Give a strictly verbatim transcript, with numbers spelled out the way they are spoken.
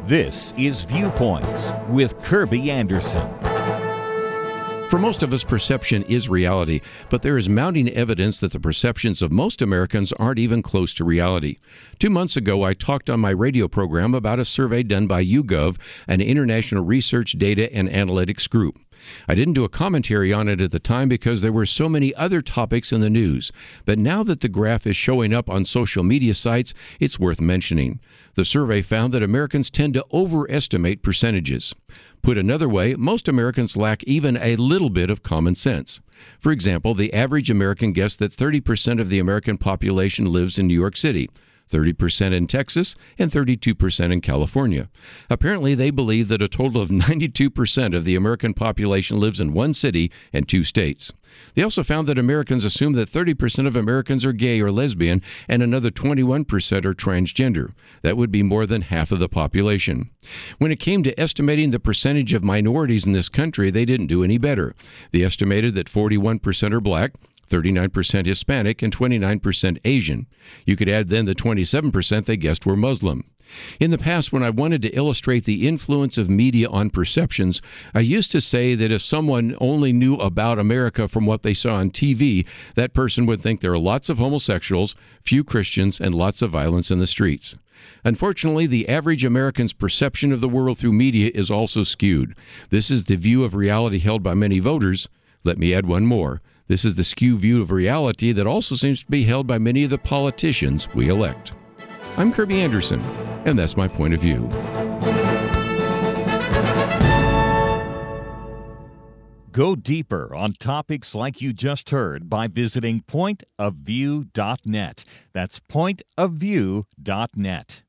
This is Viewpoints with Kirby Anderson. For most of us, perception is reality, but there is mounting evidence that the perceptions of most Americans aren't even close to reality. Two months ago, I talked on my radio program about a survey done by YouGov, an international research, data, and analytics group. I didn't do a commentary on it at the time because there were so many other topics in the news. But now that the graph is showing up on social media sites, it's worth mentioning. The survey found that Americans tend to overestimate percentages. Put another way, most Americans lack even a little bit of common sense. For example, the average American guessed that thirty percent of the American population lives in New York City, thirty percent in Texas, and thirty-two percent in California. Apparently, they believe that a total of ninety-two percent of the American population lives in one city and two states. They also found that Americans assume that thirty percent of Americans are gay or lesbian, and another twenty-one percent are transgender. That would be more than half of the population. When it came to estimating the percentage of minorities in this country, they didn't do any better. They estimated that forty-one percent are black, thirty-nine percent Hispanic, and twenty-nine percent Asian. You could add then the twenty-seven percent they guessed were Muslim. In the past, when I wanted to illustrate the influence of media on perceptions, I used to say that if someone only knew about America from what they saw on T V, that person would think there are lots of homosexuals, few Christians, and lots of violence in the streets. Unfortunately, the average American's perception of the world through media is also skewed. This is the view of reality held by many voters. Let me add one more. This is the skewed view of reality that also seems to be held by many of the politicians we elect. I'm Kirby Anderson, and that's my point of view. Go deeper on topics like you just heard by visiting point of view dot net. That's point of view dot net.